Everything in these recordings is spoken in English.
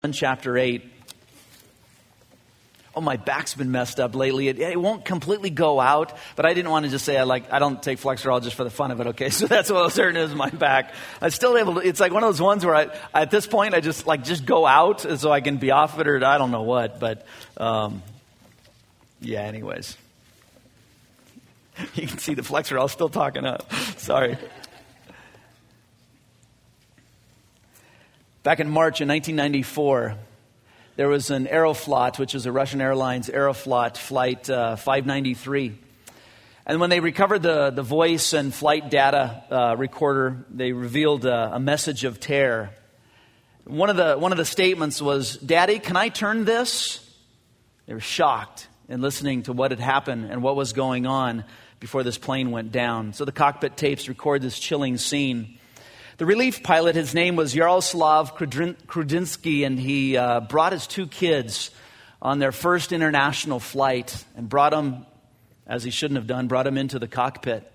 Chapter 8. Oh, my back's been messed up lately. It won't completely go out, but I didn't want to just say I don't take Flexerol just for the fun of it, okay? So that's what was hurting is my back. I'm still able to, it's like one of those ones where at this point I just go out so I can be off it or I don't know what, but yeah, anyways. You can see the Flexerol still talking up. Sorry. Back in March in 1994, there was an Aeroflot, which is a Russian Airlines Aeroflot flight 593. And when they recovered the voice and flight data recorder, they revealed a message of terror. One of the statements was, "Daddy, can I turn this?" They were shocked in listening to what had happened and what was going on before this plane went down. So the cockpit tapes record this chilling scene. The relief pilot, his name was Yaroslav Krudinsky, and he brought his two kids on their first international flight and brought them, as he shouldn't have done, brought them into the cockpit.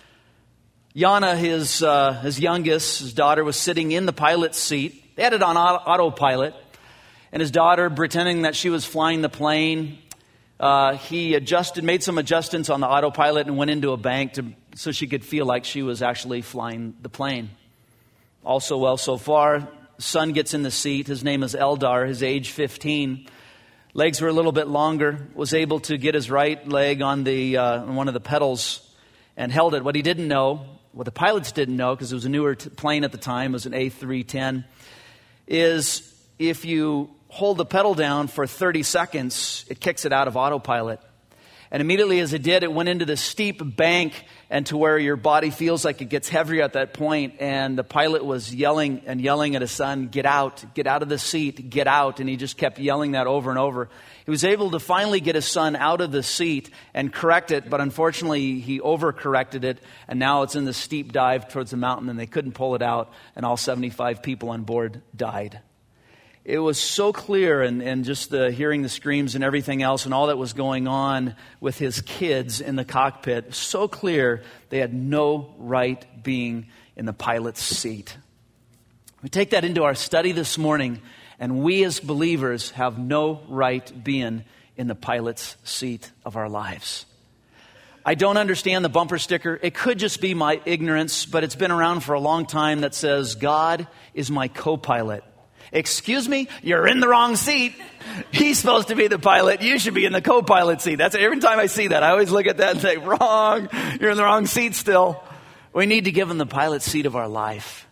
Yana, his youngest, his daughter, was sitting in the pilot's seat. They had it on autopilot, and his daughter, pretending that she was flying the plane, he made some adjustments on the autopilot and went into a bank so she could feel like she was actually flying the plane. Also well so far, son gets in the seat. His name is Eldar, his age 15. Legs were a little bit longer, was able to get his right leg on one of the pedals and held it. What he didn't know, what the pilots didn't know, because it was a newer plane at the time, it was an A310, is if you hold the pedal down for 30 seconds, it kicks it out of autopilot. And immediately as it did, it went into this steep bank and to where your body feels like it gets heavier at that point. And the pilot was yelling and yelling at his son, get out of the seat, get out. And he just kept yelling that over and over. He was able to finally get his son out of the seat and correct it. But unfortunately, he overcorrected it. And now it's in the steep dive towards the mountain and they couldn't pull it out. And all 75 people on board died. It was so clear, and just hearing the screams and everything else and all that was going on with his kids in the cockpit, so clear they had no right being in the pilot's seat. We take that into our study this morning, and we as believers have no right being in the pilot's seat of our lives. I don't understand the bumper sticker. It could just be my ignorance, but it's been around for a long time that says, God is my co-pilot. Excuse me, you're in the wrong seat. He's supposed to be the pilot. You should be in the co-pilot seat. That's every time I see that, I always look at that and say, wrong. You're in the wrong seat still. We need to give him the pilot seat of our life.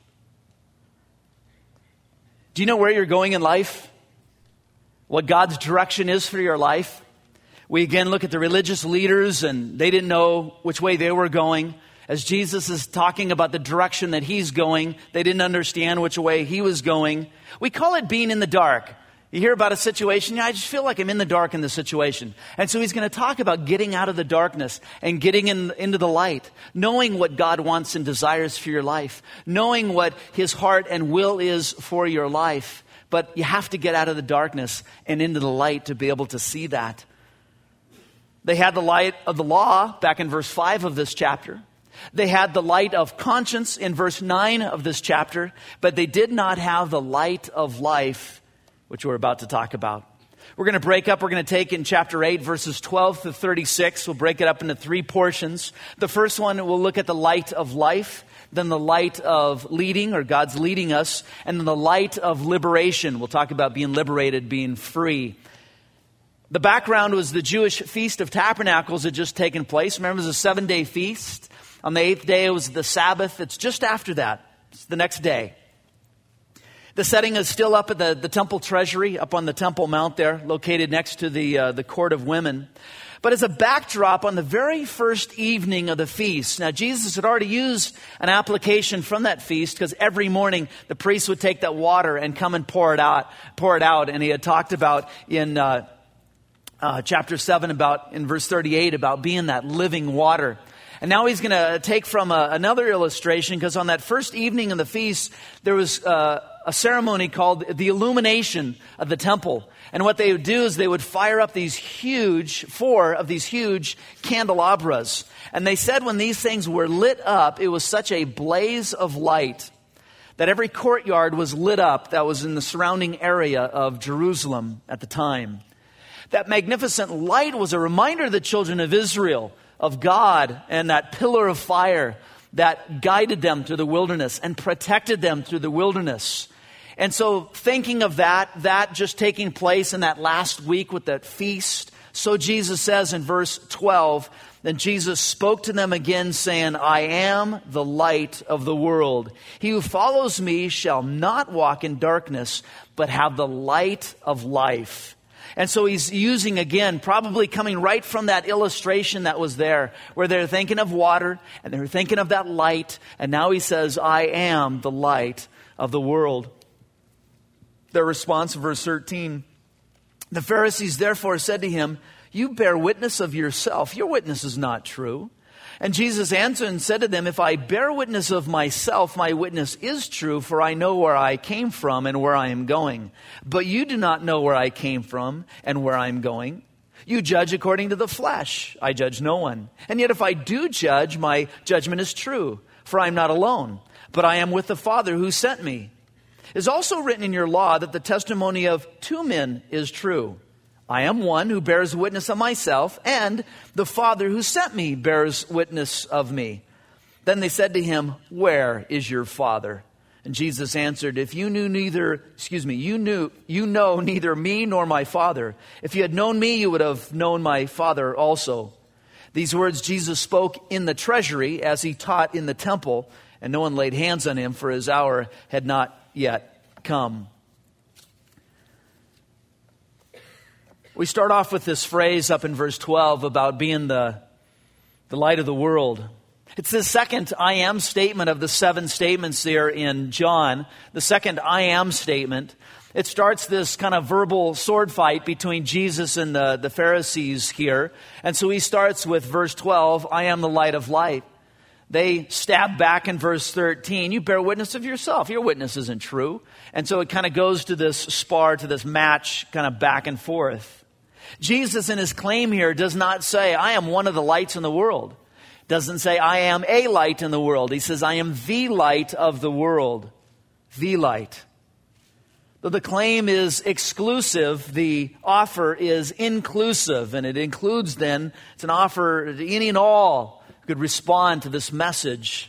Do you know where you're going in life? What God's direction is for your life? We again look at the religious leaders and they didn't know which way they were going. As Jesus is talking about the direction that he's going, they didn't understand which way he was going. We call it being in the dark. You hear about a situation, I just feel like I'm in the dark in this situation. And so he's going to talk about getting out of the darkness and getting into the light, knowing what God wants and desires for your life, knowing what his heart and will is for your life. But you have to get out of the darkness and into the light to be able to see that. They had the light of the law back in verse 5 of this chapter. They had the light of conscience in verse 9 of this chapter, but they did not have the light of life, which we're about to talk about. We're going to break up. We're going to take in chapter 8, verses 12 to 36. We'll break it up into 3 portions. The first one, we'll look at the light of life, then the light of leading, or God's leading us, and then the light of liberation. We'll talk about being liberated, being free. The background was the Jewish Feast of Tabernacles had just taken place. Remember, it was a 7-day feast. On the 8th day, it was the Sabbath. It's just after that. It's the next day. The setting is still up at the temple treasury, up on the Temple Mount there, located next to the Court of Women. But as a backdrop, on the very first evening of the feast, now Jesus had already used an application from that feast because every morning the priest would take that water and come and pour it out. And he had talked about in chapter 7, in verse 38, about being that living water. And now he's going to take from another illustration, because on that first evening of the feast, there was a ceremony called the illumination of the temple. And what they would do is they would fire up 4 of these huge candelabras. And they said when these things were lit up, it was such a blaze of light that every courtyard was lit up that was in the surrounding area of Jerusalem at the time. That magnificent light was a reminder to the children of Israel of God and that pillar of fire that guided them through the wilderness and protected them through the wilderness. And so thinking of that just taking place in that last week with that feast, so Jesus says in verse 12, then Jesus spoke to them again, saying, I am the light of the world. He who follows me shall not walk in darkness, but have the light of life. And so he's using, again, probably coming right from that illustration that was there, where they're thinking of water, and they're thinking of that light, and now he says, I am the light of the world. Their response, verse 13, the Pharisees therefore said to him, you bear witness of yourself. Your witness is not true. And Jesus answered and said to them, if I bear witness of myself, my witness is true, for I know where I came from and where I am going. But you do not know where I came from and where I am going. You judge according to the flesh. I judge no one. And yet if I do judge, my judgment is true, for I am not alone, but I am with the Father who sent me. It is also written in your law that the testimony of two men is true. I am one who bears witness of myself, and the Father who sent me bears witness of me. Then they said to him, where is your Father? And Jesus answered, if you know neither me nor my Father. If you had known me, you would have known my Father also. These words Jesus spoke in the treasury as he taught in the temple, and no one laid hands on him, for his hour had not yet come. We start off with this phrase up in verse 12 about being the light of the world. It's the second I am statement of the 7 statements there in John. The second I am statement. It starts this kind of verbal sword fight between Jesus and the Pharisees here. And so he starts with verse 12, I am the light of light. They stab back in verse 13, you bear witness of yourself. Your witness isn't true. And so it kind of goes to this spar, to this match, kind of back and forth. Jesus in his claim here does not say, I am one of the lights in the world. Doesn't say, I am a light in the world. He says, I am the light of the world. The light. Though the claim is exclusive, the offer is inclusive. And it includes then, it's an offer to any and all who could respond to this message.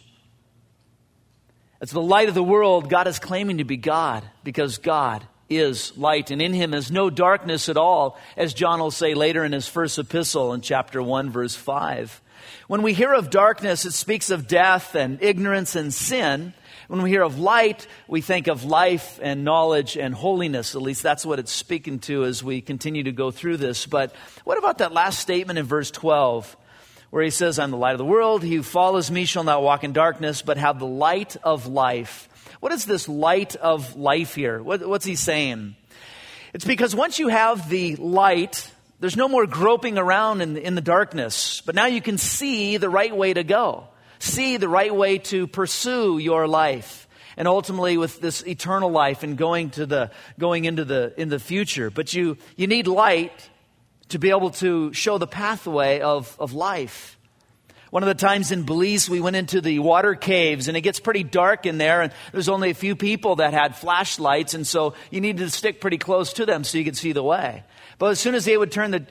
As the light of the world, God is claiming to be God, because God is light, and in him is no darkness at all, as John will say later in his first epistle in chapter 1, verse 5. When we hear of darkness, it speaks of death and ignorance and sin. When we hear of light, we think of life and knowledge and holiness. At least that's what it's speaking to as we continue to go through this. But what about that last statement in verse 12, where he says, I'm the light of the world. He who follows me shall not walk in darkness, but have the light of life. What is this light of life here? What's he saying? It's because once you have the light, there's no more groping around in the darkness. But now you can see the right way to go. See the right way to pursue your life. And ultimately with this eternal life and going into the future. But you need light to be able to show the pathway of life. One of the times in Belize, we went into the water caves, and it gets pretty dark in there, and there's only a few people that had flashlights, and so you needed to stick pretty close to them so you could see the way. But as soon as they would turn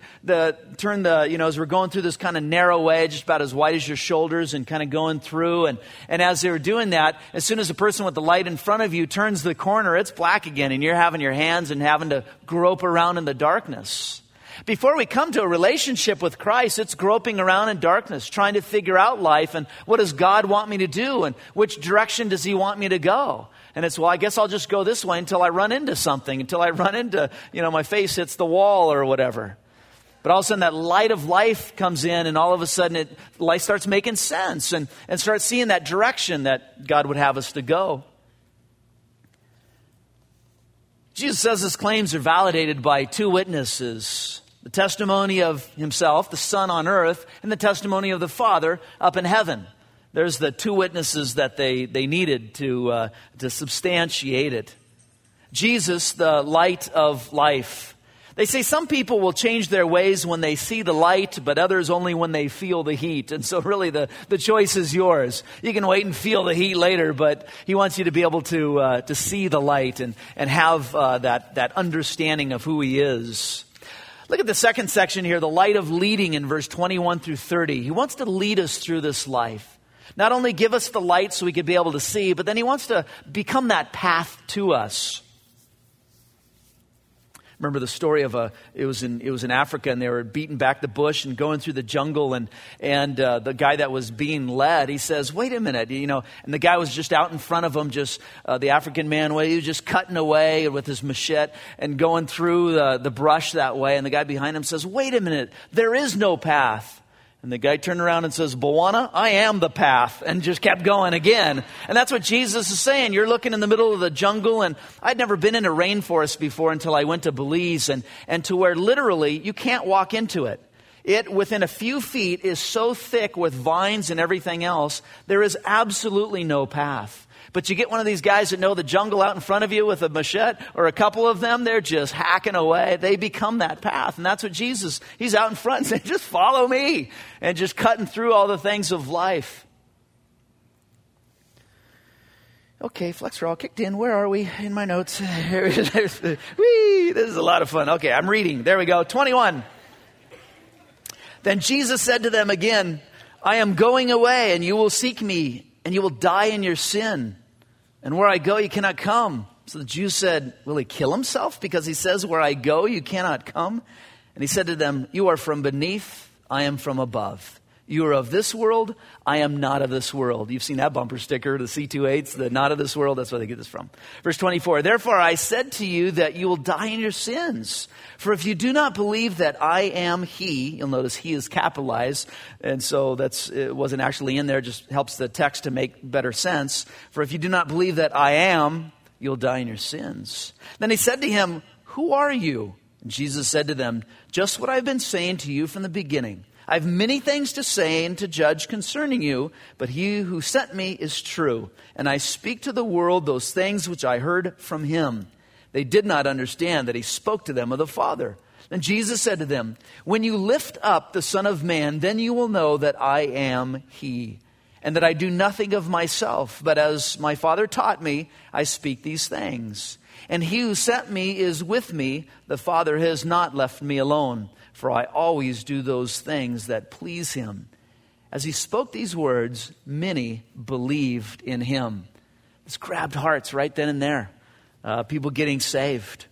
as we're going through this kind of narrow way, just about as wide as your shoulders, and kind of going through, and as they were doing that, as soon as the person with the light in front of you turns the corner, it's black again, and you're having your hands and having to grope around in the darkness. Before we come to a relationship with Christ, it's groping around in darkness, trying to figure out life and what does God want me to do and which direction does he want me to go? And it's, well, I guess I'll just go this way until I run into something, until I run into, my face hits the wall or whatever. But all of a sudden that light of life comes in, and all of a sudden life starts making sense and starts seeing that direction that God would have us to go. Jesus says his claims are validated by 2 witnesses. The testimony of himself, the Son on earth, and the testimony of the Father up in heaven. There's the 2 witnesses that they needed to substantiate it. Jesus, the light of life. They say some people will change their ways when they see the light, but others only when they feel the heat. And so really the choice is yours. You can wait and feel the heat later, but he wants you to be able to see the light and have that understanding of who he is. Look at the second section here, the light of leading in verse 21 through 30. He wants to lead us through this life. Not only give us the light so we could be able to see, but then he wants to become that path to us. Remember the story of it was in Africa, and they were beating back the bush and going through the jungle, and the guy that was being led, he says, "Wait a minute," and the guy was just out in front of him, the African man, he was just cutting away with his machete and going through the brush that way, and the guy behind him says, "Wait a minute, there is no path." And the guy turned around and says, "Bwana, I am the path," and just kept going again. And that's what Jesus is saying. You're looking in the middle of the jungle, and I'd never been in a rainforest before until I went to Belize, and to where literally you can't walk into it. It, within a few feet, is so thick with vines and everything else, there is absolutely no path. But you get one of these guys that know the jungle out in front of you with a machete, or a couple of them, they're just hacking away. They become that path. And that's what Jesus, he's out in front and saying, "Just follow me," and just cutting through all the things of life. Okay, Flex, we're all kicked in. Where are we in my notes? Whee, this is a lot of fun. Okay, I'm reading. There we go. 21. Then Jesus said to them again, "I am going away, and you will seek me, and you will die in your sin. And where I go, you cannot come." So the Jews said, "Will he kill himself? Because he says, 'Where I go, you cannot come.' And he said to them, 'You are from beneath, I am from above. You are of this world, I am not of this world.'" You've seen that bumper sticker, the C28s, the not of this world. That's where they get this from. Verse 24, "Therefore I said to you that you will die in your sins. For if you do not believe that I am he," you'll notice he is capitalized, and so it wasn't actually in there, just helps the text to make better sense. "For if you do not believe that I am, you'll die in your sins." Then he said to him, "Who are you?" And Jesus said to them, "Just what I've been saying to you from the beginning. I have many things to say and to judge concerning you, but he who sent me is true, and I speak to the world those things which I heard from him." They did not understand that he spoke to them of the Father. Then Jesus said to them, "When you lift up the Son of Man, then you will know that I am he, and that I do nothing of myself, but as my Father taught me, I speak these things. And he who sent me is with me. The Father has not left me alone, for I always do those things that please him." As he spoke these words, many believed in him. This grabbed hearts right then and there. People getting saved.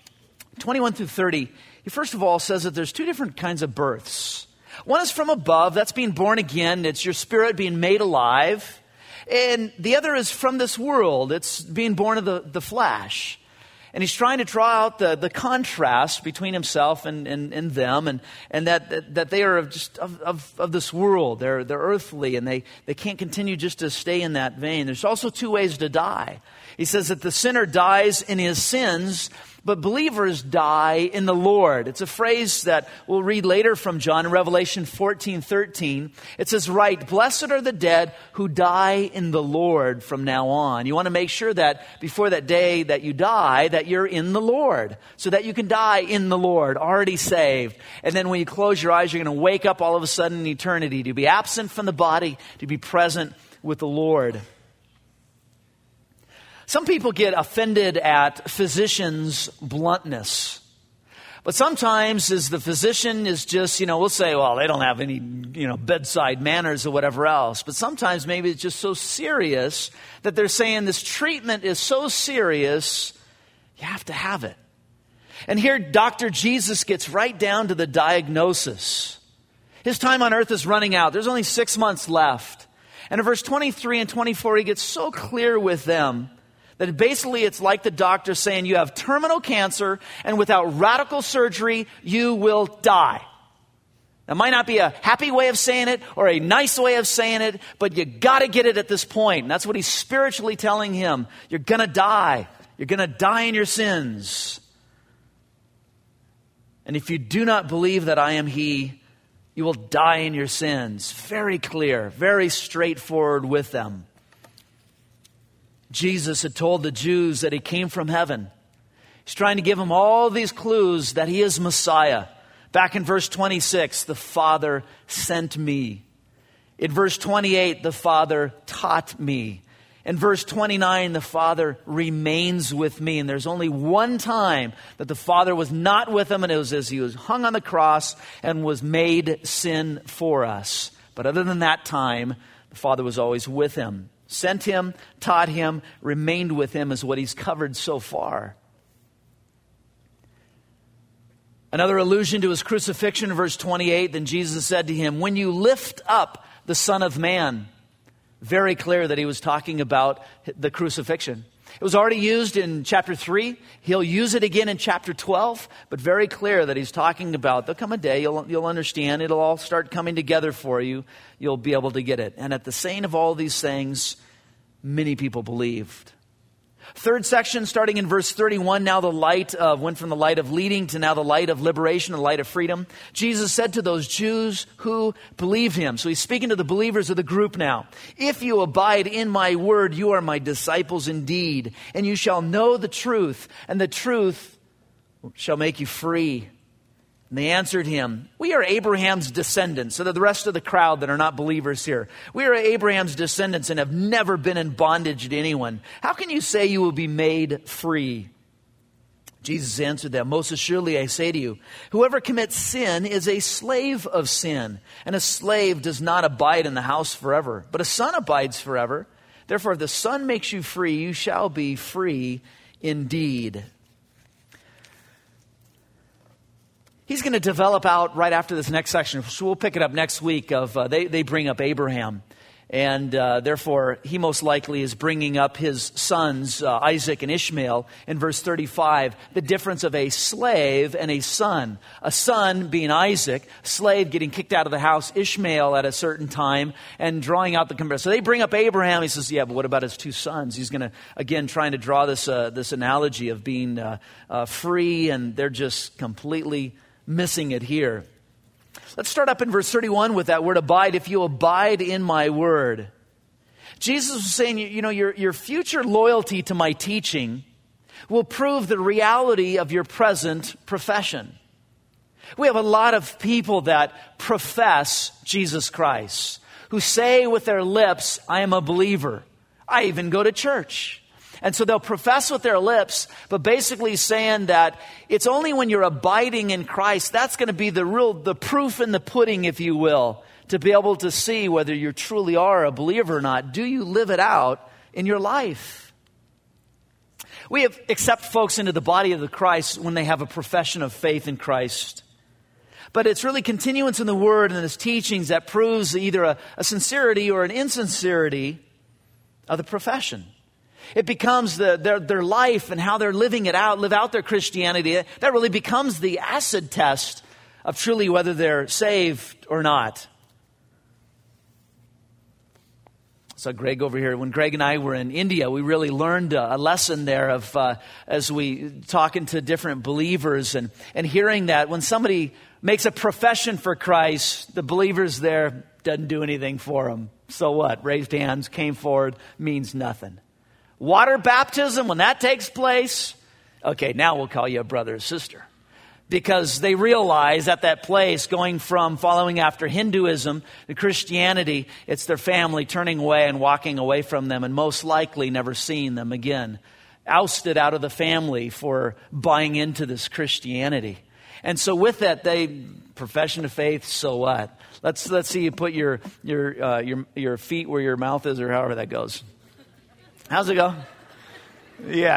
21 through 30, he first of all says that there's two different kinds of births. One is from above, that's being born again. It's your spirit being made alive. And the other is from this world. It's being born of the flesh. And he's trying to draw out the contrast between himself and them, and that they are of this world. They're earthly, and they can't continue just to stay in that vein. There's also two ways to die. He says that the sinner dies in his sins, but believers die in the Lord. It's a phrase that we'll read later from John in Revelation 14:13. It says, "Right, blessed are the dead who die in the Lord from now on." You want to make sure that before that day that you die, that you're in the Lord, so that you can die in the Lord, already saved. And then when you close your eyes, you're going to wake up all of a sudden in eternity, to be absent from the body, to be present with the Lord. Some people get offended at physicians' bluntness. But sometimes as the physician is just, we'll say, well, they don't have any, bedside manners or whatever else. But sometimes maybe it's just so serious that they're saying this treatment is so serious, you have to have it. And here Dr. Jesus gets right down to the diagnosis. His time on earth is running out. There's only 6 months left. And in verse 23 and 24, he gets so clear with them that basically it's like the doctor saying you have terminal cancer, and without radical surgery, you will die. That might not be a happy way of saying it or a nice way of saying it, but you got to get it at this point. And that's what he's spiritually telling him. You're going to die. You're going to die in your sins. And if you do not believe that I am he, you will die in your sins. Very clear, very straightforward with them. Jesus had told the Jews that he came from heaven. He's trying to give him all these clues that he is Messiah. Back in verse 26, the Father sent me. In verse 28, the Father taught me. In verse 29, the Father remains with me. And there's only one time that the Father was not with him, and it was as he was hung on the cross and was made sin for us. But other than that time, the Father was always with him. Sent him, taught him, remained with him is what he's covered so far. Another allusion to his crucifixion in verse 28, then Jesus said to him, when you lift up the Son of Man. Very clear that he was talking about the crucifixion. It was already used in chapter 3. He'll use it again in chapter 12, but very clear that he's talking about, there'll come a day, you'll understand, it'll all start coming together for you. You'll be able to get it. And at the saying of all these things, many people believed. Third section, starting in verse 31, now the light went from the light of leading to now the light of liberation, the light of freedom. Jesus said to those Jews who believed him. So he's speaking to the believers of the group now. If you abide in my word, you are my disciples indeed, and you shall know the truth, and the truth shall make you free. And they answered him, we are Abraham's descendants. So that the rest of the crowd that are not believers here. We are Abraham's descendants and have never been in bondage to anyone. How can you say you will be made free? Jesus answered them, most assuredly I say to you, whoever commits sin is a slave of sin. And a slave does not abide in the house forever, but a son abides forever. Therefore, if the Son makes you free, you shall be free indeed. He's going to develop out right after this next section. So we'll pick it up next week. They bring up Abraham. And therefore, he most likely is bringing up his sons, Isaac and Ishmael, in verse 35. The difference of a slave and a son. A son being Isaac, slave getting kicked out of the house, Ishmael at a certain time, and drawing out the comparison. So they bring up Abraham. He says, yeah, but what about his two sons? He's going to, again, trying to draw this analogy of being free, and they're just completely missing it here. Let's start up in verse 31 with that word abide. If you abide in my word. Jesus was saying, your future loyalty to my teaching will prove the reality of your present profession. We have a lot of people that profess Jesus Christ, who say with their lips, I am a believer. I even go to church. And so they'll profess with their lips, but basically saying that it's only when you're abiding in Christ, that's going to be the proof in the pudding, if you will, to be able to see whether you truly are a believer or not. Do you live it out in your life? We accept folks into the body of the Christ when they have a profession of faith in Christ. But it's really continuance in the Word and His teachings that proves either a sincerity or an insincerity of the profession. It becomes their life and how they're living it out, live out their Christianity. That really becomes the acid test of truly whether they're saved or not. So Greg over here, when Greg and I were in India, we really learned a lesson there of as we talking to different believers and hearing that when somebody makes a profession for Christ, the believers there doesn't do anything for them. So what? Raised hands, came forward, means nothing. Water baptism, when that takes place, okay, now we'll call you a brother or sister. Because they realize at that place, going from following after Hinduism to Christianity, it's their family turning away and walking away from them and most likely never seeing them again. Ousted out of the family for buying into this Christianity. And so with that, profession of faith, so what? Let's see you put your feet where your mouth is or however that goes. How's it go? Yeah,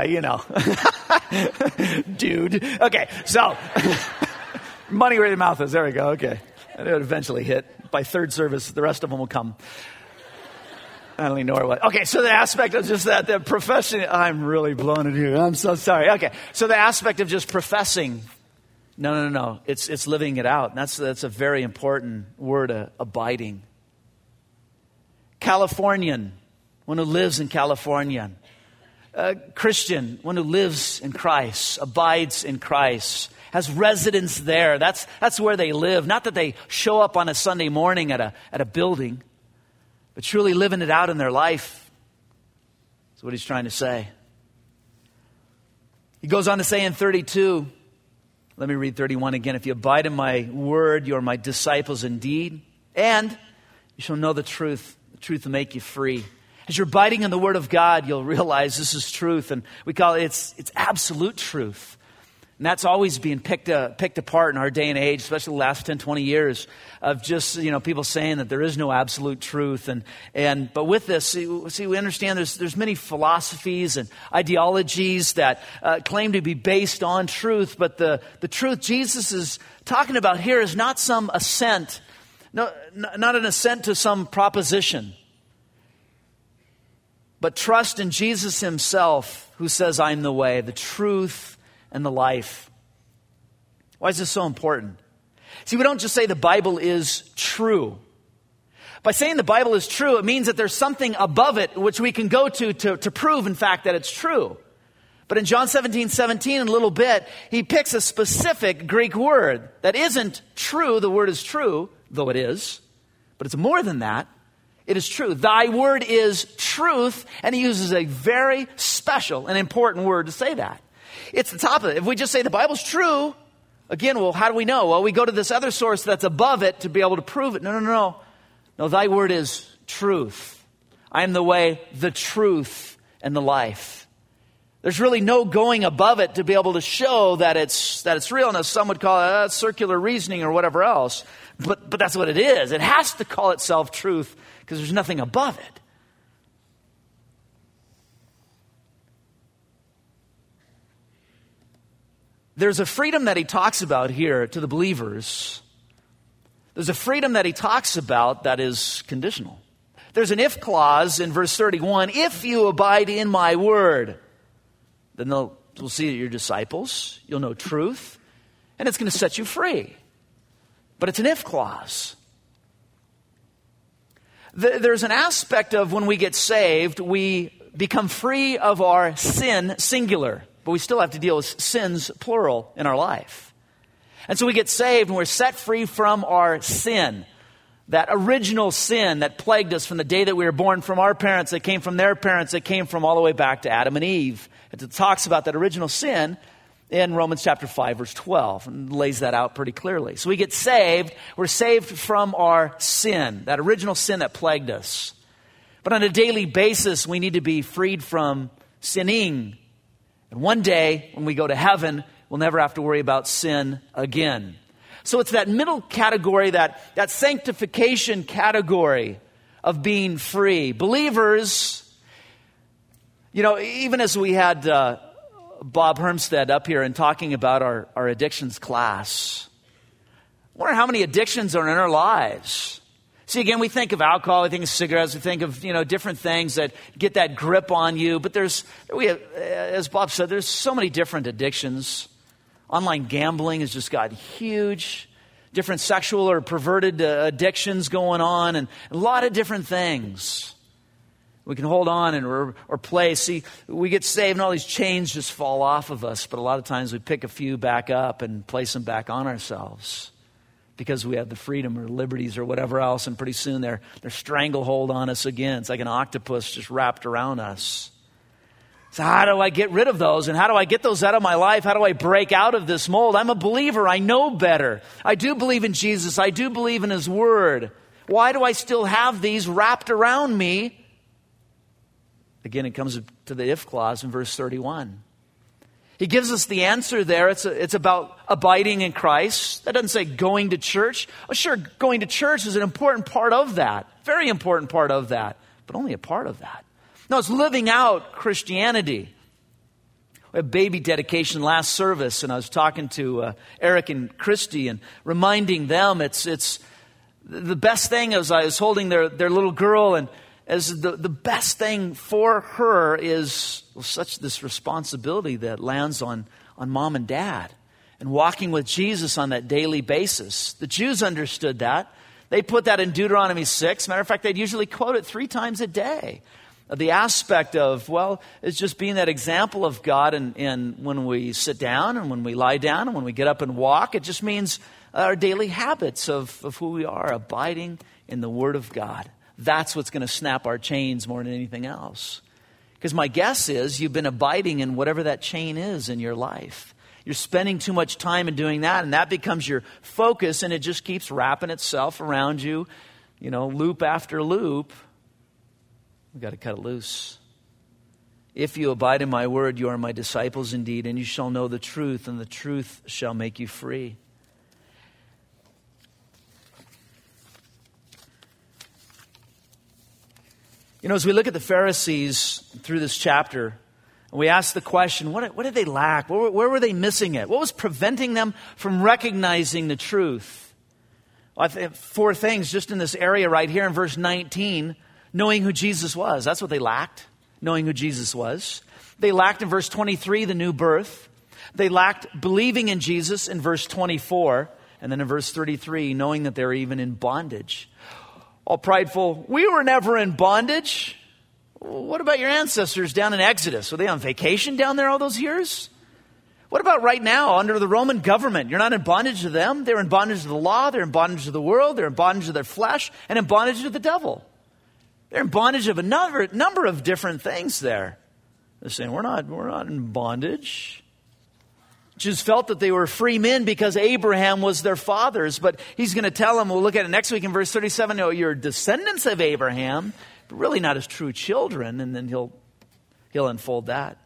Dude. Okay, so money where your mouth is. There we go. Okay. And it'll eventually hit. By third service, the rest of them will come. I don't even know where what. Okay, so the aspect of just that, the profession, I'm really blowing it here. I'm so sorry. Okay, so the aspect of just professing, no. It's living it out. And that's a very important word, abiding. Californian. One who lives in California. Christian, one who lives in Christ, abides in Christ, has residence there. That's where they live. Not that they show up on a Sunday morning at a building, but truly living it out in their life. That's what he's trying to say. He goes on to say in 32, let me read 31 again. If you abide in my word, you are my disciples indeed, and you shall know the truth. The truth will make you free. As you're abiding in the word of God, you'll realize this is truth, and we call it, it's absolute truth. And that's always being picked apart in our day and age, especially the last 10, 20 years of just, people saying that there is no absolute truth. But with this, see, we understand there's many philosophies and ideologies that claim to be based on truth. But the truth Jesus is talking about here is not some assent, not an assent to some proposition, but trust in Jesus himself, who says, I'm the way, the truth, and the life. Why is this so important? See, we don't just say the Bible is true. By saying the Bible is true, it means that there's something above it which we can go to prove, in fact, that it's true. But in John 17:17, in a little bit, he picks a specific Greek word that isn't true. The word is true, though it is. But it's more than that. It is true. Thy word is truth. And he uses a very special and important word to say that. It's the top of it. If we just say the Bible's true, again, well, how do we know? Well, we go to this other source that's above it to be able to prove it. No. No, thy word is truth. I am the way, the truth, and the life. There's really no going above it to be able to show that it's real. Now, some would call it circular reasoning or whatever else. But that's what it is. It has to call itself truth because there's nothing above it. There's a freedom that he talks about here to the believers. There's a freedom that he talks about that is conditional. There's an if clause in verse 31. If you abide in my word, then they'll see that you're disciples. You'll know truth. And it's going to set you free. But it's an if clause. There's an aspect of when we get saved, we become free of our sin, singular. But we still have to deal with sins, plural, in our life. And so we get saved and we're set free from our sin. That original sin that plagued us from the day that we were born, from our parents, that came from their parents, that came from all the way back to Adam and Eve. It talks about that original sin in Romans chapter 5, verse 12, and lays that out pretty clearly. So we get saved. We're saved from our sin, that original sin that plagued us. But on a daily basis, we need to be freed from sinning. And one day, when we go to heaven, we'll never have to worry about sin again. So it's that middle category, that sanctification category of being free. Believers, even as we had Bob Hermstead up here and talking about our addictions class, I wonder how many addictions are in our lives. See, again, we think of alcohol, we think of cigarettes, we think of, different things that get that grip on you. But as Bob said, there's so many different addictions. Online gambling has just got huge. Different sexual or perverted addictions going on, and a lot of different things. We can hold on or play. See, we get saved and all these chains just fall off of us. But a lot of times we pick a few back up and place them back on ourselves. Because we have the freedom or liberties or whatever else, and pretty soon they're stranglehold on us again. It's like an octopus just wrapped around us. So how do I get rid of those? And how do I get those out of my life? How do I break out of this mold? I'm a believer. I know better. I do believe in Jesus. I do believe in his word. Why do I still have these wrapped around me? Again, it comes to the if clause in verse 31. He gives us the answer there. It's about abiding in Christ. That doesn't say going to church. Oh, sure, going to church is an important part of that. Very important part of that. But only a part of that. No, it's living out Christianity. We had baby dedication last service, and I was talking to Eric and Christy and reminding them it's the best thing as I was holding their little girl, and as the best thing for her is such this responsibility that lands on mom and dad and walking with Jesus on that daily basis. The Jews understood that. They put that in Deuteronomy 6. Matter of fact, they'd usually quote it 3 times a day. The aspect of, it's just being that example of God, and when we sit down and when we lie down and when we get up and walk, it just means our daily habits of who we are, abiding in the Word of God. That's what's going to snap our chains more than anything else. Because my guess is you've been abiding in whatever that chain is in your life. You're spending too much time in doing that, and that becomes your focus, and it just keeps wrapping itself around you, loop after loop. We've got to cut it loose. If you abide in my word, you are my disciples indeed, and you shall know the truth, and the truth shall make you free. As we look at the Pharisees through this chapter, and we ask the question, what did they lack? Where were they missing it? What was preventing them from recognizing the truth? Well, I think 4 things just in this area right here in verse 19. Knowing who Jesus was. That's what they lacked, knowing who Jesus was. They lacked in verse 23 the new birth. They lacked believing in Jesus in verse 24. And then in verse 33, knowing that they were even in bondage. All prideful, we were never in bondage. What about your ancestors down in Exodus? Were they on vacation down there all those years? What about right now under the Roman government? You're not in bondage to them. They're in bondage to the law. They're in bondage to the world. They're in bondage to their flesh and in bondage to the devil. They're in bondage of a number of different things there. They're saying, we're not in bondage. Jews felt that they were free men because Abraham was their fathers. But he's going to tell them, we'll look at it next week in verse 37, no, you're descendants of Abraham, but really not his true children. And then he'll unfold that.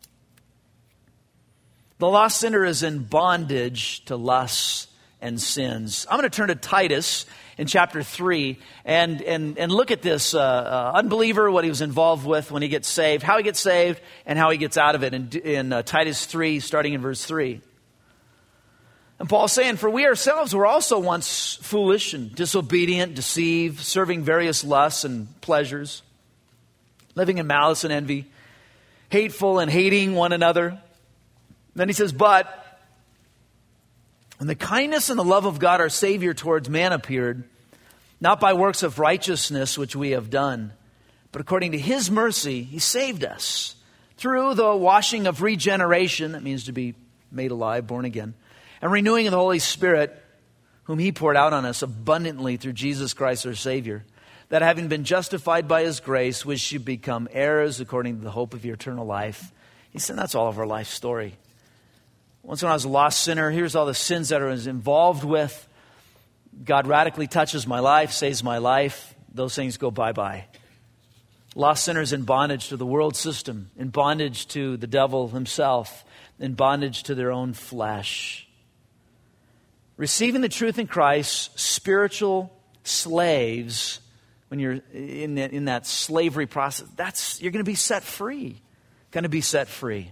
The lost sinner is in bondage to lusts and sins. I'm going to turn to Titus in chapter 3 and look at this unbeliever, what he was involved with when he gets saved, how he gets saved, and how he gets out of it in Titus 3, starting in verse 3. And Paul's saying, for we ourselves were also once foolish and disobedient, deceived, serving various lusts and pleasures, living in malice and envy, hateful and hating one another. Then he says, but when the kindness and the love of God our Savior towards man appeared, not by works of righteousness which we have done, but according to His mercy, He saved us through the washing of regeneration, that means to be made alive, born again, and renewing of the Holy Spirit, whom He poured out on us abundantly through Jesus Christ our Savior, that having been justified by His grace, we should become heirs according to the hope of your eternal life. He said that's all of our life story. Once when I was a lost sinner, here's all the sins that I was involved with. God radically touches my life, saves my life. Those things go bye-bye. Lost sinners in bondage to the world system, in bondage to the devil himself, in bondage to their own flesh. Receiving the truth in Christ, spiritual slaves, when you're in that slavery process, you're going to be set free. Going to be set free.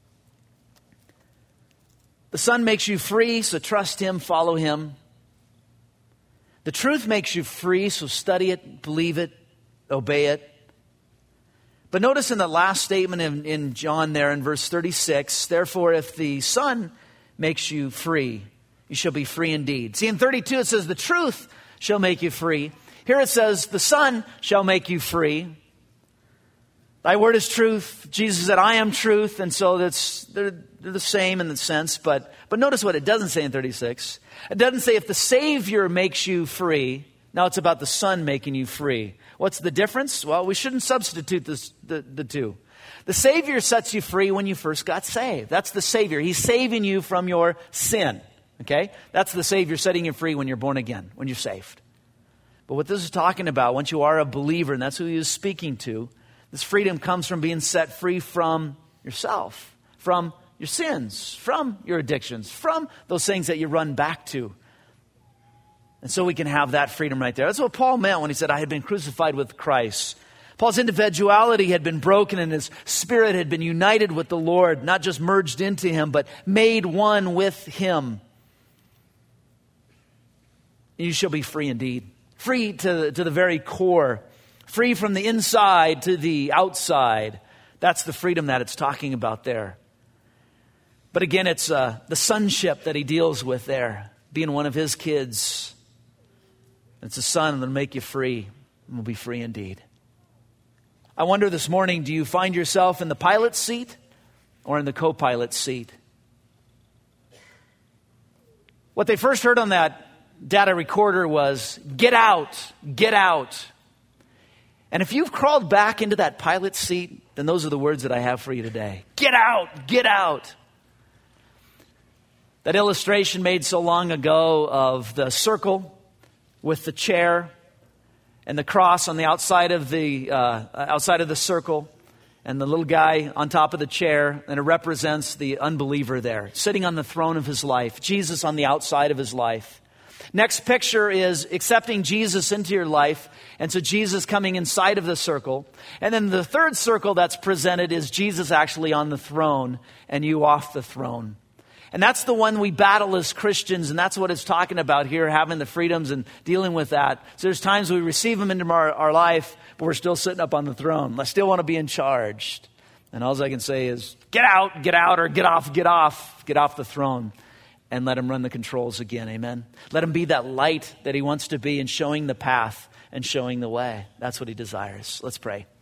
The Son makes you free, so trust Him, follow Him. The truth makes you free, so study it, believe it, obey it. But notice in the last statement in John there in verse 36, therefore if the Son makes you free, you shall be free indeed. See, in 32 it says the truth shall make you free. Here it says the Son shall make you free. Thy word is truth. Jesus said, I am truth. And so they're the same in the sense. But notice what it doesn't say in 36. It doesn't say if the Savior makes you free. Now it's about the Son making you free. What's the difference? Well, we shouldn't substitute the two. The Savior sets you free when you first got saved. That's the Savior. He's saving you from your sin. Okay? That's the Savior setting you free when you're born again, when you're saved. But what this is talking about, once you are a believer, and that's who He is speaking to, this freedom comes from being set free from yourself, from your sins, from your addictions, from those things that you run back to. And so we can have that freedom right there. That's what Paul meant when he said, I had been crucified with Christ. Paul's individuality had been broken and his spirit had been united with the Lord, not just merged into Him, but made one with Him. And you shall be free indeed. Free to the very core. Free from the inside to the outside. That's the freedom that it's talking about there. But again, it's the sonship that he deals with there. Being one of His kids. It's a Son that'll make you free. And will be free indeed. I wonder this morning, do you find yourself in the pilot's seat or in the co-pilot's seat? What they first heard on that data recorder was, get out, get out. And if you've crawled back into that pilot seat, then those are the words that I have for you today. Get out, get out. That illustration made so long ago of the circle with the chair and the cross on the outside of the circle, and the little guy on top of the chair, and it represents the unbeliever there, sitting on the throne of his life, Jesus on the outside of his life. Next picture is accepting Jesus into your life, and so Jesus coming inside of the circle. And then the third circle that's presented is Jesus actually on the throne and you off the throne. And that's the one we battle as Christians, and that's what it's talking about here, having the freedoms and dealing with that. So there's times we receive Him into our life, but we're still sitting up on the throne. I still want to be in charge. And all I can say is, get out, or get off the throne, and let Him run the controls again, amen? Let Him be that light that He wants to be in showing the path and showing the way. That's what He desires. Let's pray.